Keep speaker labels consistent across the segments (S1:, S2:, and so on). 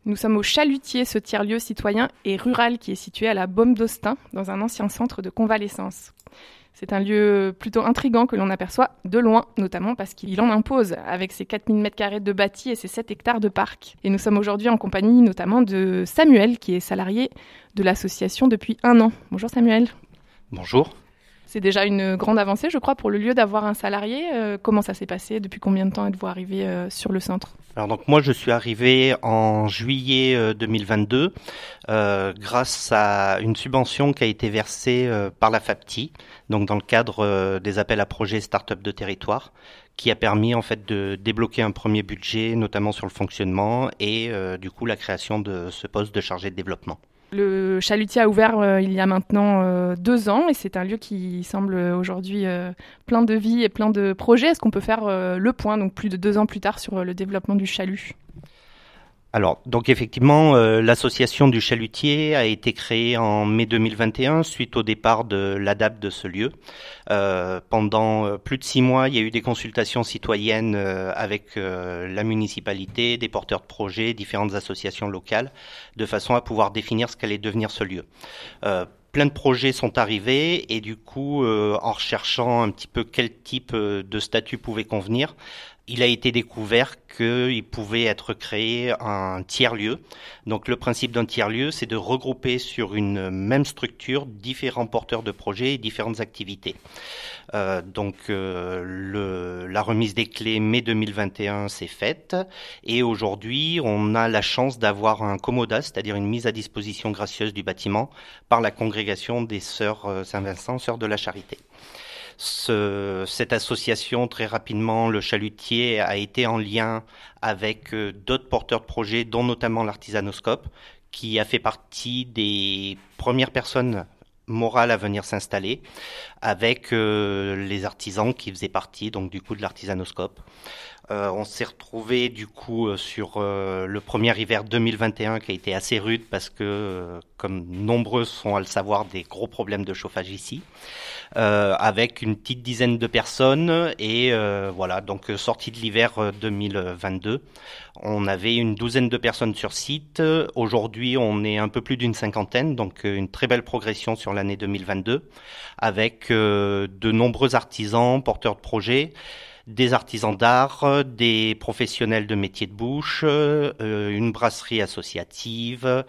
S1: Nous sommes au Chalutier, ce tiers-lieu citoyen et rural qui est situé à la Baume d'Austin, dans un ancien centre de convalescence. C'est un lieu plutôt intriguant que l'on aperçoit de loin, notamment parce qu'il en impose, avec ses 4000 m² de bâti et ses 7 hectares de parc. Et nous sommes aujourd'hui en compagnie notamment de Samuel, qui est salarié de l'association depuis 1 an. Bonjour Samuel.
S2: Bonjour.
S1: C'est déjà une grande avancée, je crois, pour le lieu d'avoir un salarié. Comment ça s'est passé? Depuis combien de temps êtes-vous arrivé sur le centre?
S2: Alors donc moi je suis arrivé en juillet 2022 grâce à une subvention qui a été versée par la FAPTI, donc dans le cadre des appels à projets start-up de territoire, qui a permis en fait de débloquer un premier budget, notamment sur le fonctionnement et du coup la création de ce poste de chargé de développement.
S1: Le Chalutier a ouvert il y a maintenant 2 ans et c'est un lieu qui semble aujourd'hui plein de vie et plein de projets. Est-ce qu'on peut faire le point, donc plus de 2 ans plus tard, sur le développement du Chalut ?
S2: Alors, donc effectivement, l'association du Chalutier a été créée en mai 2021 suite au départ de l'ADAP de ce lieu. Pendant plus de 6 mois, il y a eu des consultations citoyennes avec la municipalité, des porteurs de projets, différentes associations locales, de façon à pouvoir définir ce qu'allait devenir ce lieu. Plein de projets sont arrivés et du coup, en recherchant un petit peu quel type de statut pouvait convenir, il a été découvert qu'il pouvait être créé un tiers-lieu. Donc le principe d'un tiers-lieu, c'est de regrouper sur une même structure différents porteurs de projets et différentes activités. La remise des clés mai 2021 s'est faite et aujourd'hui on a la chance d'avoir un commodat, c'est-à-dire une mise à disposition gracieuse du bâtiment par la congrégation des Sœurs Saint-Vincent, Sœurs de la Charité. Cette association, très rapidement, le Chalutier a été en lien avec d'autres porteurs de projets, dont notamment l'Artisanoscope, qui a fait partie des premières personnes morales à venir s'installer, avec les artisans qui faisaient partie donc du coup de l'Artisanoscope. On s'est retrouvé du coup sur le premier hiver 2021 qui a été assez rude parce que, comme nombreux sont à le savoir, des gros problèmes de chauffage ici, avec une petite dizaine de personnes et voilà, donc sortie de l'hiver 2022, on avait une douzaine de personnes sur site. Aujourd'hui, on est un peu plus d'une 50aine, donc une très belle progression sur l'année 2022, avec de nombreux artisans, porteurs de projets, des artisans d'art, des professionnels de métiers de bouche, une brasserie associative,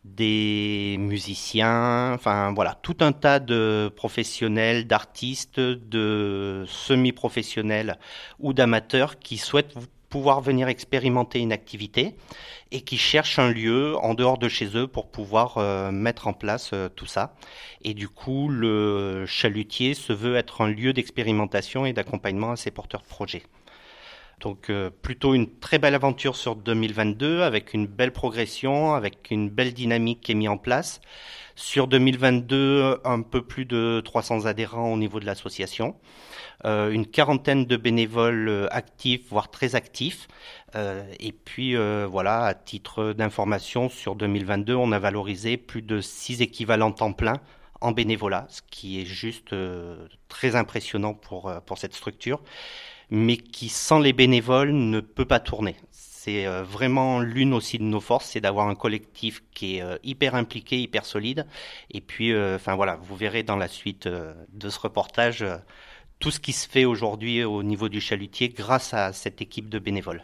S2: des musiciens, enfin voilà, tout un tas de professionnels, d'artistes, de semi-professionnels ou d'amateurs qui souhaitent pouvoir venir expérimenter une activité et qui cherchent un lieu en dehors de chez eux pour pouvoir mettre en place tout ça. Et du coup, le Chalutier se veut être un lieu d'expérimentation et d'accompagnement à ces porteurs de projets. Donc plutôt une très belle aventure sur 2022 avec une belle progression, avec une belle dynamique qui est mise en place. Sur 2022, un peu plus de 300 adhérents au niveau de l'association. Une 40aine de bénévoles actifs, voire très actifs. Et puis voilà, à titre d'information, sur 2022, on a valorisé plus de 6 équivalents temps plein en bénévolat, ce qui est juste très impressionnant pour cette structure, mais qui, sans les bénévoles, ne peut pas tourner. C'est vraiment l'une aussi de nos forces, c'est d'avoir un collectif qui est hyper impliqué, hyper solide. Et puis, voilà, vous verrez dans la suite de ce reportage tout ce qui se fait aujourd'hui au niveau du Chalutier grâce à cette équipe de bénévoles.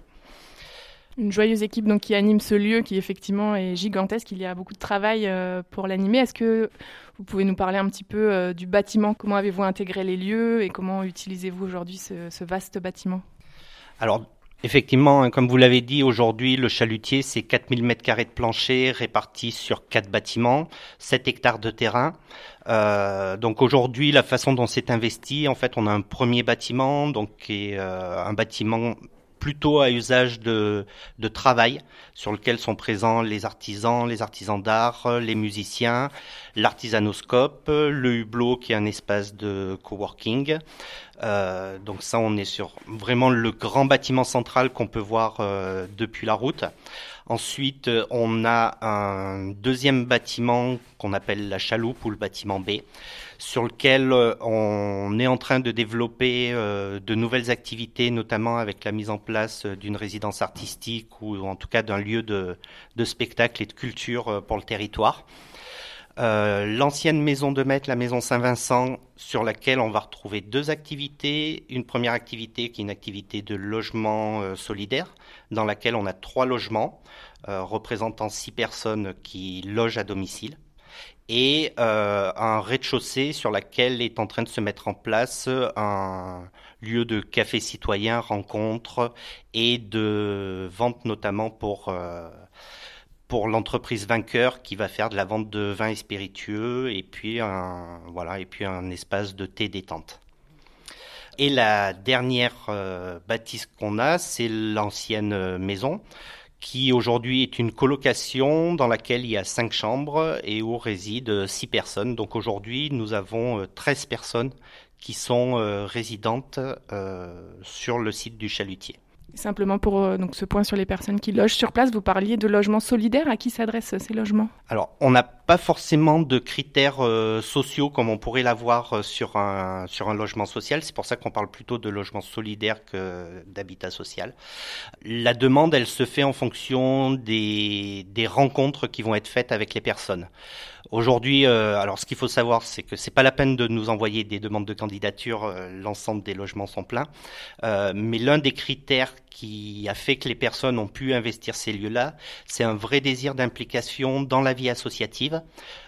S1: Une joyeuse équipe donc, qui anime ce lieu qui effectivement est gigantesque. Il y a beaucoup de travail pour l'animer. Est-ce que vous pouvez nous parler un petit peu du bâtiment? Comment avez-vous intégré les lieux et comment utilisez-vous aujourd'hui ce vaste bâtiment?
S2: Alors, effectivement, comme vous l'avez dit, aujourd'hui, le Chalutier, c'est 4000 m² de plancher répartis sur 4 bâtiments, 7 hectares de terrain. Donc aujourd'hui, la façon dont c'est investi, en fait, on a un premier bâtiment, donc qui est un bâtiment plutôt à usage de travail, sur lequel sont présents les artisans d'art, les musiciens, l'artisanoscope, le hublot qui est un espace de coworking. Donc ça, on est sur vraiment le grand bâtiment central qu'on peut voir depuis la route. Ensuite, on a un deuxième bâtiment qu'on appelle la chaloupe ou le bâtiment B, sur lequel on est en train de développer de nouvelles activités, notamment avec la mise en place d'une résidence artistique ou en tout cas d'un lieu de spectacle et de culture pour le territoire. L'ancienne maison de maître, la maison Saint-Vincent, sur laquelle on va retrouver deux activités. Une première activité qui est une activité de logement solidaire, dans laquelle on a 3 logements représentant 6 personnes qui logent à domicile. Et un rez-de-chaussée sur laquelle est en train de se mettre en place un lieu de café citoyen, rencontre et de vente notamment pour l'entreprise Vainqueur qui va faire de la vente de vins et spiritueux et puis un espace de thé détente. Et la dernière bâtisse qu'on a, c'est l'ancienne maison qui aujourd'hui est une colocation dans laquelle il y a 5 chambres et où résident 6 personnes. Donc aujourd'hui, nous avons 13 personnes qui sont résidentes sur le site du Chalutier.
S1: Simplement pour donc ce point sur les personnes qui logent sur place, vous parliez de logements solidaires. À qui s'adressent ces logements ?
S2: Alors, on n'a pas forcément de critères sociaux comme on pourrait l'avoir sur un logement social. C'est pour ça qu'on parle plutôt de logement solidaire que d'habitat social. La demande, elle se fait en fonction des rencontres qui vont être faites avec les personnes. Aujourd'hui, alors ce qu'il faut savoir, c'est que c'est pas la peine de nous envoyer des demandes de candidature, l'ensemble des logements sont pleins. Mais l'un des critères qui a fait que les personnes ont pu investir ces lieux-là, c'est un vrai désir d'implication dans la vie associative,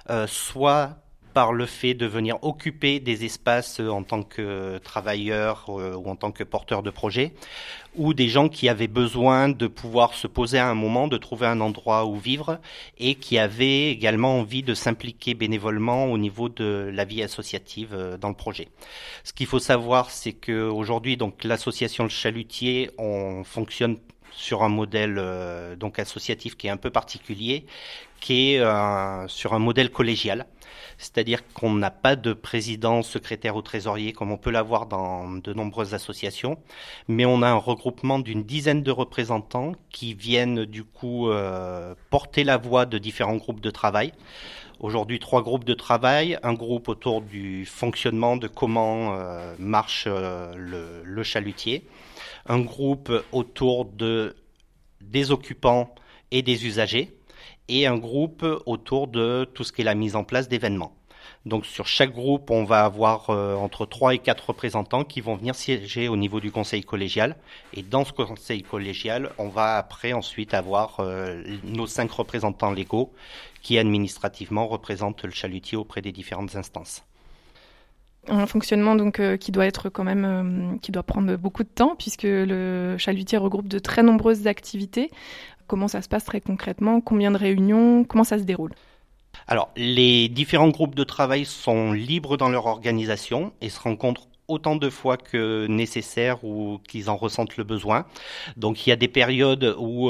S2: soit par le fait de venir occuper des espaces en tant que travailleurs ou en tant que porteurs de projets, ou des gens qui avaient besoin de pouvoir se poser à un moment, de trouver un endroit où vivre, et qui avaient également envie de s'impliquer bénévolement au niveau de la vie associative dans le projet. Ce qu'il faut savoir, c'est qu'aujourd'hui, donc l'association Le Chalutier, on fonctionne sur un modèle donc associatif qui est un peu particulier, qui est sur un modèle collégial. C'est-à-dire qu'on n'a pas de président, secrétaire ou trésorier comme on peut l'avoir dans de nombreuses associations, mais on a un regroupement d'une dizaine de représentants qui viennent du coup porter la voix de différents groupes de travail. Aujourd'hui, 3 groupes de travail, un groupe autour du fonctionnement de comment marche le chalutier, un groupe autour des occupants et des usagers, et un groupe autour de tout ce qui est la mise en place d'événements. Donc sur chaque groupe, on va avoir entre 3 et 4 représentants qui vont venir siéger au niveau du conseil collégial. Et dans ce conseil collégial, on va ensuite avoir nos 5 représentants légaux qui administrativement représentent le chalutier auprès des différentes instances.
S1: Un fonctionnement donc qui doit être quand même qui doit prendre beaucoup de temps puisque le chalutier regroupe de très nombreuses activités. Comment ça se passe très concrètement ? Combien de réunions ? Comment ça se déroule ?
S2: Alors, les différents groupes de travail sont libres dans leur organisation et se rencontrent autant de fois que nécessaire ou qu'ils en ressentent le besoin. Donc, il y a des périodes où,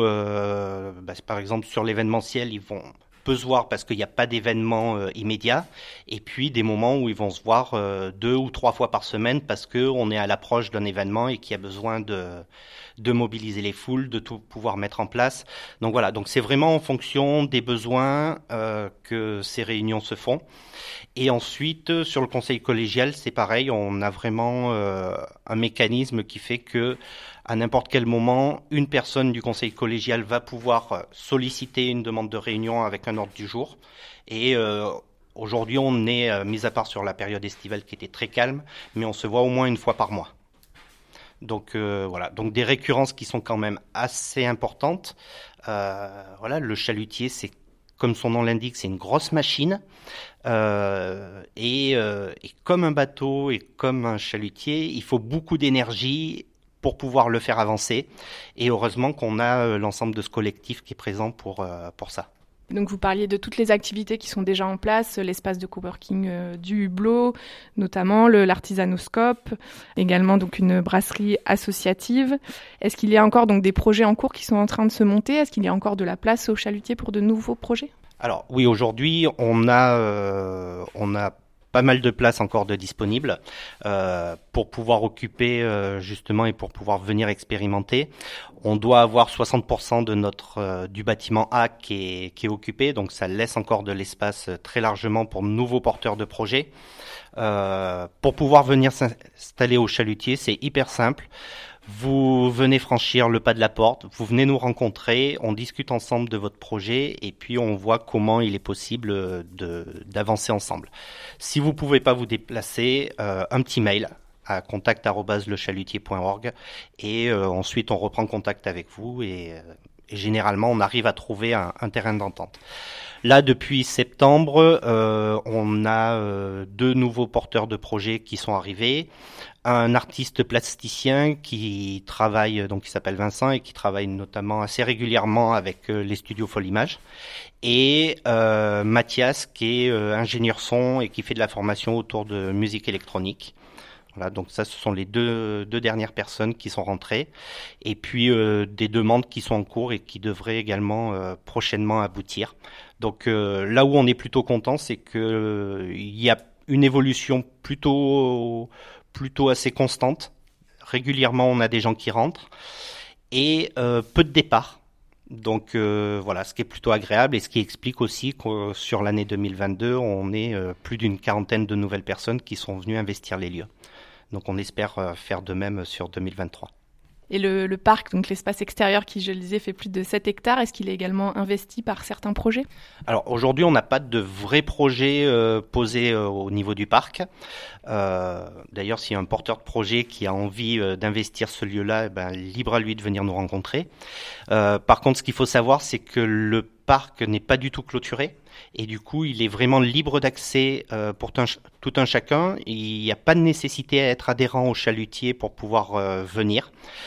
S2: par exemple, sur l'événementiel, ils vont peu se voir parce qu'il n'y a pas d'événement immédiat, et puis des moments où ils vont se voir 2 ou 3 fois par semaine parce qu'on est à l'approche d'un événement et qu'il y a besoin de mobiliser les foules, de tout pouvoir mettre en place. Donc voilà, donc c'est vraiment en fonction des besoins que ces réunions se font. Et ensuite, sur le conseil collégial, c'est pareil, on a vraiment un mécanisme qui fait que à n'importe quel moment, une personne du conseil collégial va pouvoir solliciter une demande de réunion avec un ordre du jour. Et aujourd'hui, on est, mis à part sur la période estivale qui était très calme, mais on se voit au moins une fois par mois. Donc voilà, donc des récurrences qui sont quand même assez importantes. Voilà, le chalutier, c'est comme son nom l'indique, c'est une grosse machine. Et comme un bateau et comme un chalutier, il faut beaucoup d'énergie pour pouvoir le faire avancer. Et heureusement qu'on a l'ensemble de ce collectif qui est présent pour ça.
S1: Donc vous parliez de toutes les activités qui sont déjà en place, l'espace de coworking du Hublot, notamment l'artisanoscope, également donc une brasserie associative. Est-ce qu'il y a encore donc des projets en cours qui sont en train de se monter ? Est-ce qu'il y a encore de la place au chalutier pour de nouveaux projets ?
S2: Alors oui, aujourd'hui, on a pas mal de places encore de disponibles pour pouvoir occuper justement et pour pouvoir venir expérimenter. On doit avoir 60% de du bâtiment A qui est occupé, donc ça laisse encore de l'espace très largement pour de nouveaux porteurs de projets. Pour pouvoir venir s'installer au Chalutier, c'est hyper simple. Vous venez franchir le pas de la porte, vous venez nous rencontrer, on discute ensemble de votre projet et puis on voit comment il est possible d'avancer ensemble. Si vous pouvez pas vous déplacer, un petit mail à contact@lechalutier.org et ensuite on reprend contact avec vous et généralement on arrive à trouver un terrain d'entente. Là, depuis septembre, on a 2 nouveaux porteurs de projets qui sont arrivés. Un artiste plasticien qui travaille, donc qui s'appelle Vincent et qui travaille notamment assez régulièrement avec les studios Folimage. Et Mathias qui est ingénieur son et qui fait de la formation autour de musique électronique. Voilà, donc ça, ce sont les deux dernières personnes qui sont rentrées. Et puis des demandes qui sont en cours et qui devraient également prochainement aboutir. Donc là où on est plutôt content, c'est que il y a une évolution plutôt assez constante. Régulièrement, on a des gens qui rentrent et peu de départs. Donc voilà, ce qui est plutôt agréable et ce qui explique aussi que sur l'année 2022, on est plus d'une 40aine de nouvelles personnes qui sont venues investir les lieux. Donc on espère faire de même sur 2023.
S1: Et le parc, donc l'espace extérieur qui, je le disais, fait plus de 7 hectares, est-ce qu'il est également investi par certains projets ?
S2: Alors aujourd'hui, on n'a pas de vrais projets posés au niveau du parc. D'ailleurs, s'il y a un porteur de projet qui a envie d'investir ce lieu-là, libre à lui de venir nous rencontrer. Par contre, ce qu'il faut savoir, c'est que le parc n'est pas du tout clôturé. Et du coup, il est vraiment libre d'accès pour tout un chacun. Il n'y a pas de nécessité à être adhérent au Chalutier pour pouvoir venir.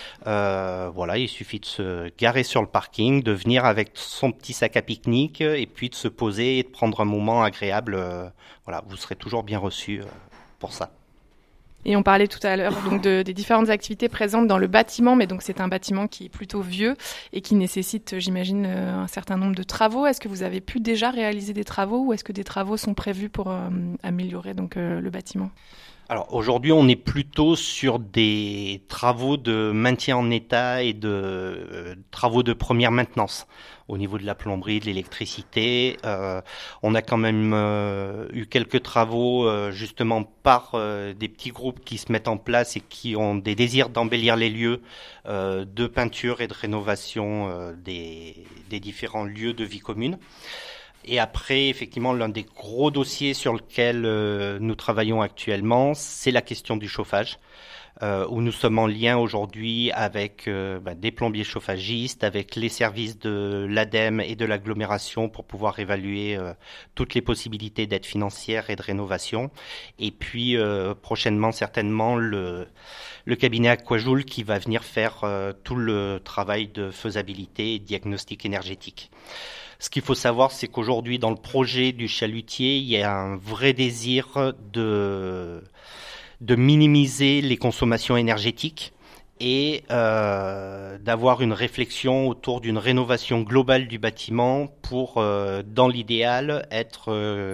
S2: Voilà, il suffit de se garer sur le parking, de venir avec son petit sac à pique-nique et puis de se poser et de prendre un moment agréable. Voilà, vous serez toujours bien reçus pour ça.
S1: Et on parlait tout à l'heure donc des différentes activités présentes dans le bâtiment, mais donc c'est un bâtiment qui est plutôt vieux et qui nécessite, j'imagine, un certain nombre de travaux. Est-ce que vous avez pu déjà réaliser des travaux ou est-ce que des travaux sont prévus pour améliorer donc le bâtiment ?
S2: Alors aujourd'hui, on est plutôt sur des travaux de maintien en état et de travaux de première maintenance au niveau de la plomberie, de l'électricité. On a quand même eu quelques travaux justement par des petits groupes qui se mettent en place et qui ont des désirs d'embellir les lieux de peinture et de rénovation des différents lieux de vie commune. Et après, effectivement, l'un des gros dossiers sur lequel nous travaillons actuellement, c'est la question du chauffage, où nous sommes en lien aujourd'hui avec des plombiers chauffagistes, avec les services de l'ADEME et de l'agglomération pour pouvoir évaluer toutes les possibilités d'aide financière et de rénovation. Et puis prochainement, certainement, le cabinet Aquajoule qui va venir faire tout le travail de faisabilité et de diagnostic énergétique. Ce qu'il faut savoir, c'est qu'aujourd'hui, dans le projet du Chalutier, il y a un vrai désir de minimiser les consommations énergétiques et d'avoir une réflexion autour d'une rénovation globale du bâtiment pour, dans l'idéal, être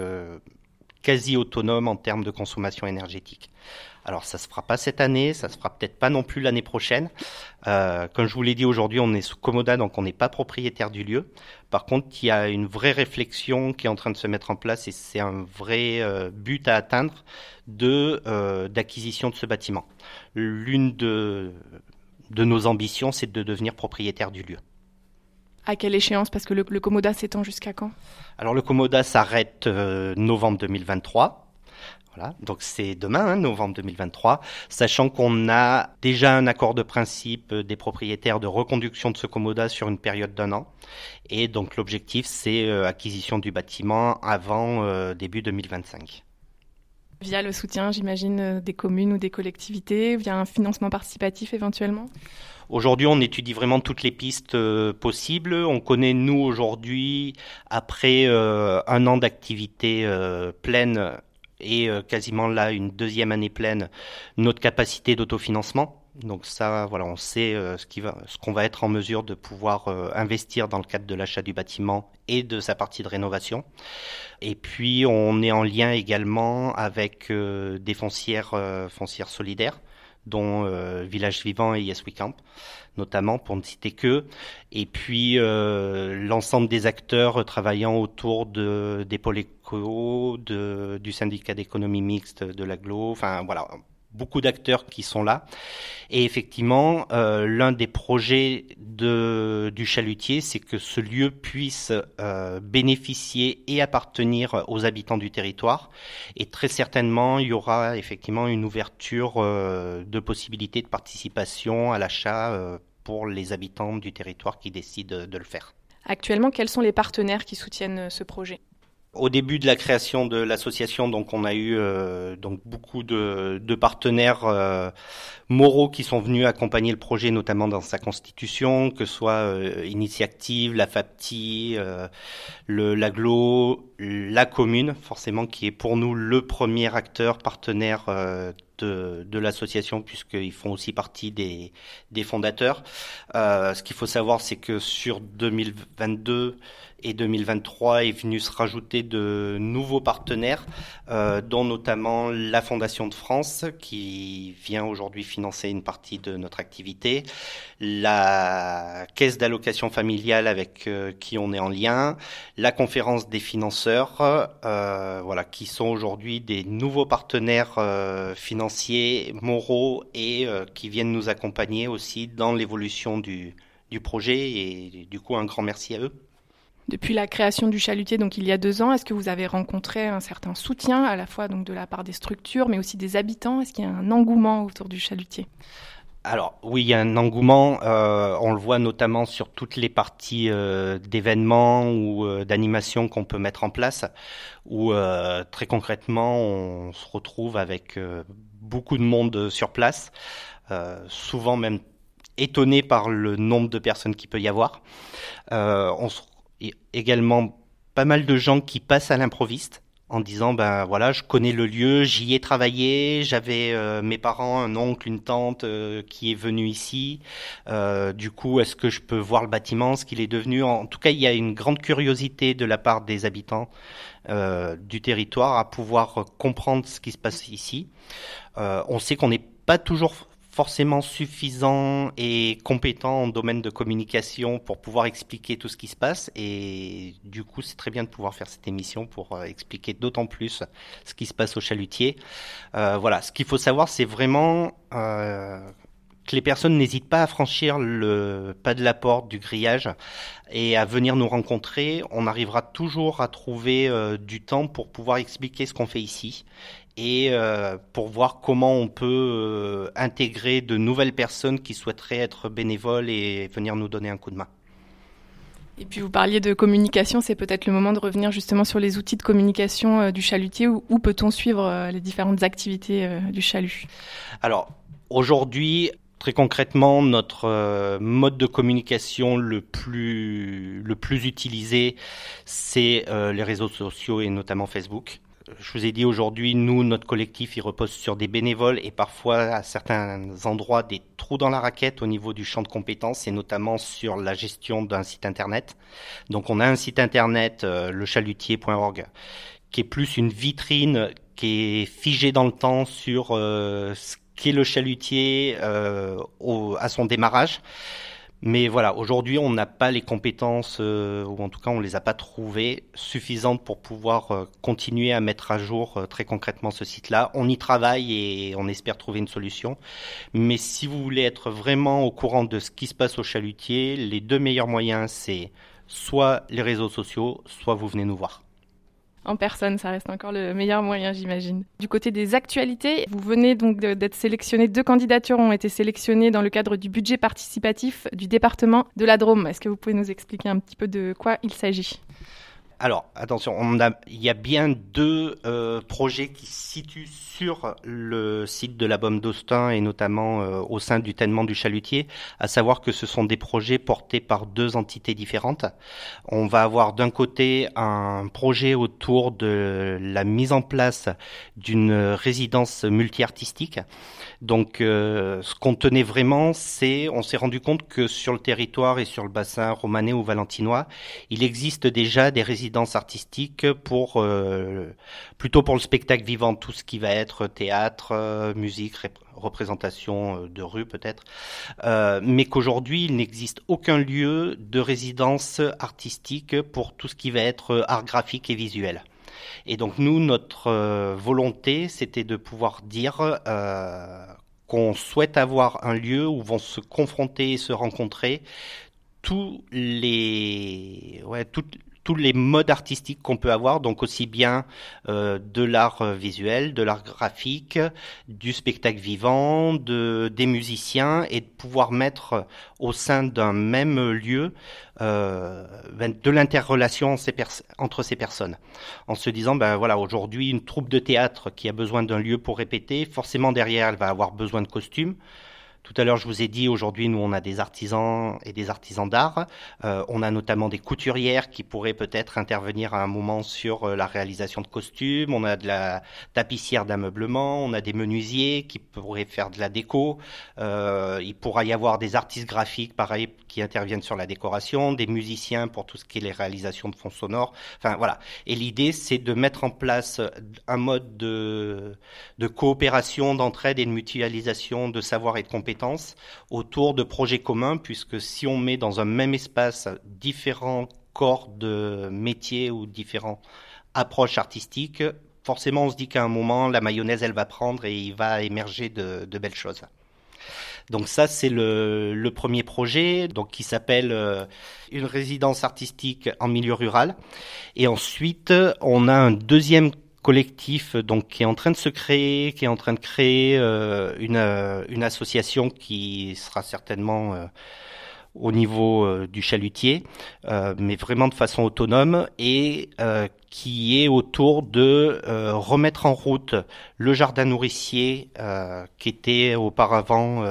S2: quasi autonome en termes de consommation énergétique. Alors ça se fera pas cette année, ça se fera peut-être pas non plus l'année prochaine. Comme je vous l'ai dit, aujourd'hui on est sous Comoda, donc on n'est pas propriétaire du lieu. Par contre, il y a une vraie réflexion qui est en train de se mettre en place et c'est un vrai but à atteindre d'acquisition de ce bâtiment. L'une de nos ambitions, c'est de devenir propriétaire du lieu.
S1: À quelle échéance ? Parce que le Comoda s'étend jusqu'à quand ?
S2: Alors le Comoda s'arrête novembre 2023. Voilà, donc c'est demain, novembre 2023, sachant qu'on a déjà un accord de principe des propriétaires de reconduction de ce Comoda sur une période d'1 an. Et donc l'objectif, c'est acquisition du bâtiment avant début 2025.
S1: Via le soutien, j'imagine, des communes ou des collectivités, via un financement participatif éventuellement ?
S2: Aujourd'hui, on étudie vraiment toutes les pistes possibles. On connaît, nous, aujourd'hui, après 1 an d'activité pleine, et quasiment là une 2e année pleine, notre capacité d'autofinancement. Donc ça, voilà, on sait ce qu'on va être en mesure de pouvoir investir dans le cadre de l'achat du bâtiment et de sa partie de rénovation. Et puis on est en lien également avec des foncières solidaires, dont Village Vivant et Yes We Camp, notamment, pour ne citer que. Et puis l'ensemble des acteurs travaillant autour des pôles éco, du syndicat d'économie mixte de l'agglo, enfin voilà, beaucoup d'acteurs qui sont là. Et effectivement, l'un des projets du chalutier, c'est que ce lieu puisse bénéficier et appartenir aux habitants du territoire. Et très certainement, il y aura effectivement une ouverture de possibilités de participation à l'achat pour les habitants du territoire qui décident de le faire.
S1: Actuellement, quels sont les partenaires qui soutiennent ce projet ?
S2: Au début de la création de l'association, donc on a eu donc beaucoup de partenaires moraux qui sont venus accompagner le projet, notamment dans sa constitution, que ce soit Initiative, la FAPTI, l'agglo, la commune, forcément, qui est pour nous le premier acteur partenaire de l'association, puisqu'ils font aussi partie des fondateurs. Ce qu'il faut savoir, c'est que sur 2022 et 2023 est venu se rajouter de nouveaux partenaires, dont notamment la Fondation de France, qui vient aujourd'hui financer une partie de notre activité, la Caisse d'allocation familiale avec qui on est en lien, la Conférence des financeurs, voilà, qui sont aujourd'hui des nouveaux partenaires financiers, moraux et qui viennent nous accompagner aussi dans l'évolution du projet, et du coup un grand merci à eux.
S1: Depuis la création du chalutier, donc il y a 2 ans, est-ce que vous avez rencontré un certain soutien, à la fois donc de la part des structures, mais aussi des habitants ? Est-ce qu'il y a un engouement autour du chalutier ?
S2: Alors oui, il y a un engouement, on le voit notamment sur toutes les parties d'événements ou d'animations qu'on peut mettre en place, où très concrètement on se retrouve avec beaucoup de monde sur place, souvent même étonné par le nombre de personnes qu'il peut y avoir. On se également pas mal de gens qui passent à l'improviste en disant ben voilà, je connais le lieu, j'y ai travaillé, j'avais mes parents, un oncle, une tante qui est venu ici. Du coup, est-ce que je peux voir le bâtiment, ce qu'il est devenu ? En tout cas, il y a une grande curiosité de la part des habitants du territoire à pouvoir comprendre ce qui se passe ici. On sait qu'on n'est pas toujours forcément suffisant et compétent en domaine de communication pour pouvoir expliquer tout ce qui se passe, et du coup c'est très bien de pouvoir faire cette émission pour expliquer d'autant plus ce qui se passe au chalutier. Voilà, ce qu'il faut savoir, c'est vraiment que les personnes n'hésitent pas à franchir le pas de la porte du grillage et à venir nous rencontrer. On arrivera toujours à trouver du temps pour pouvoir expliquer ce qu'on fait ici, et pour voir comment on peut intégrer de nouvelles personnes qui souhaiteraient être bénévoles et venir nous donner un coup de main.
S1: Et puis vous parliez de communication, c'est peut-être le moment de revenir justement sur les outils de communication du chalutier. Où peut-on suivre les différentes activités du chalut ?
S2: Alors aujourd'hui, très concrètement, notre mode de communication le plus utilisé, c'est les réseaux sociaux et notamment Facebook. Je vous ai dit aujourd'hui, nous, notre collectif, il repose sur des bénévoles et parfois, à certains endroits, des trous dans la raquette au niveau du champ de compétences, et notamment sur la gestion d'un site internet. Donc, on a un site internet, lechalutier.org, qui est plus une vitrine qui est figée dans le temps sur ce qu'est le chalutier à son démarrage. Mais voilà, aujourd'hui, on n'a pas les compétences, ou en tout cas, on les a pas trouvées suffisantes pour pouvoir continuer à mettre à jour très concrètement ce site-là. On y travaille et on espère trouver une solution. Mais si vous voulez être vraiment au courant de ce qui se passe au chalutier, les 2 meilleurs moyens, c'est soit les réseaux sociaux, soit vous venez nous voir.
S1: En personne, ça reste encore le meilleur moyen, j'imagine. Du côté des actualités, vous venez donc d'être sélectionné. 2 candidatures ont été sélectionnées dans le cadre du budget participatif du département de la Drôme. Est-ce que vous pouvez nous expliquer un petit peu de quoi il s'agit ?
S2: Alors, attention, il y a bien deux projets qui se situent sur le site de la Baume d'Austin et notamment au sein du Tènement du Chalutier, à savoir que ce sont des projets portés par deux entités différentes. On va avoir d'un côté un projet autour de la mise en place d'une résidence multi-artistique. Donc, ce qu'on tenait vraiment, on s'est rendu compte que sur le territoire et sur le bassin romanais ou valentinois, il existe déjà des résidences artistiques plutôt pour le spectacle vivant, tout ce qui va être théâtre, musique, représentation de rue peut-être, mais qu'aujourd'hui, il n'existe aucun lieu de résidence artistique pour tout ce qui va être art graphique et visuel. Et donc nous, notre volonté, c'était de pouvoir dire qu'on souhaite avoir un lieu où vont se confronter et se rencontrer tous les modes artistiques qu'on peut avoir, donc aussi bien de l'art visuel, de l'art graphique, du spectacle vivant, des musiciens, et de pouvoir mettre au sein d'un même lieu de l'interrelation entre ces personnes, en se disant aujourd'hui une troupe de théâtre qui a besoin d'un lieu pour répéter, forcément derrière elle va avoir besoin de costumes. Tout à l'heure, je vous ai dit, aujourd'hui, nous, on a des artisans et des artisans d'art. On a notamment des couturières qui pourraient peut-être intervenir à un moment sur la réalisation de costumes. On a de la tapissière d'ameublement. On a des menuisiers qui pourraient faire de la déco. Il pourra y avoir des artistes graphiques, pareil, qui interviennent sur la décoration, des musiciens pour tout ce qui est les réalisations de fonds sonores. Enfin, voilà. Et l'idée, c'est de mettre en place un mode de coopération, d'entraide et de mutualisation de savoir et de compétences autour de projets communs, puisque si on met dans un même espace différents corps de métiers ou différentes approches artistiques, forcément on se dit qu'à un moment la mayonnaise elle va prendre et il va émerger de belles choses. Donc ça c'est le premier projet, donc qui s'appelle une résidence artistique en milieu rural. Et ensuite on a un deuxième collectif donc qui est en train de se créer, qui est en train de créer une association qui sera certainement au niveau du Chalutier, mais vraiment de façon autonome, et qui est autour de remettre en route le jardin nourricier qui était auparavant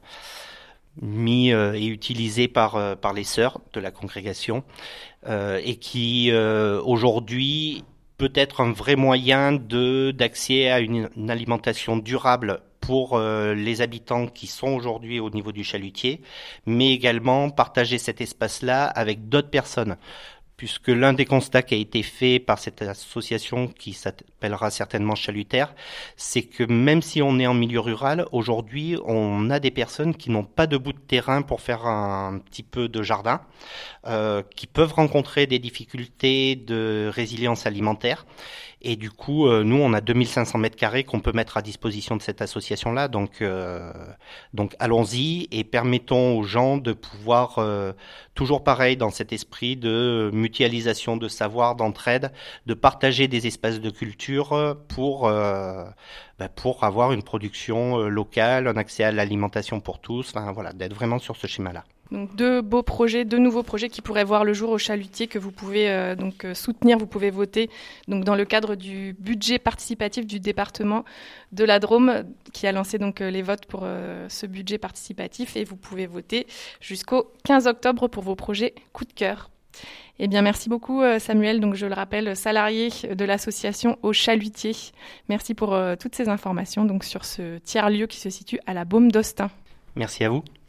S2: mis et utilisé par les sœurs de la congrégation, et qui aujourd'hui peut être un vrai moyen d'accès à une alimentation durable pour les habitants qui sont aujourd'hui au niveau du Chalutier, mais également partager cet espace-là avec d'autres personnes. Puisque l'un des constats qui a été fait par cette association, qui s'appellera certainement Chalutaire, c'est que même si on est en milieu rural, aujourd'hui, on a des personnes qui n'ont pas de bout de terrain pour faire un petit peu de jardin, qui peuvent rencontrer des difficultés de résilience alimentaire. Et du coup, nous, on a 2500 mètres carrés qu'on peut mettre à disposition de cette association-là. Donc allons-y et permettons aux gens de pouvoir, toujours pareil, dans cet esprit de mutualisation de savoir, d'entraide, de partager des espaces de culture pour avoir une production locale, un accès à l'alimentation pour tous. Enfin, voilà, d'être vraiment sur ce schéma-là.
S1: Donc deux nouveaux projets qui pourraient voir le jour au Chalutier, que vous pouvez soutenir, vous pouvez voter donc dans le cadre du budget participatif du département de la Drôme, qui a lancé donc les votes pour ce budget participatif, et vous pouvez voter jusqu'au 15 octobre pour vos projets coup de cœur. Eh bien, merci beaucoup Samuel, donc je le rappelle, salarié de l'association au Chalutier. Merci pour toutes ces informations donc sur ce tiers-lieu qui se situe à la Baume d'Austin.
S2: Merci à vous.